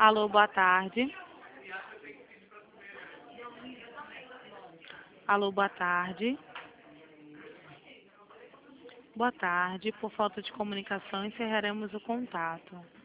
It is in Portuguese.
Alô, boa tarde. Alô, boa tarde. Boa tarde. Por falta de comunicação, encerraremos o contato.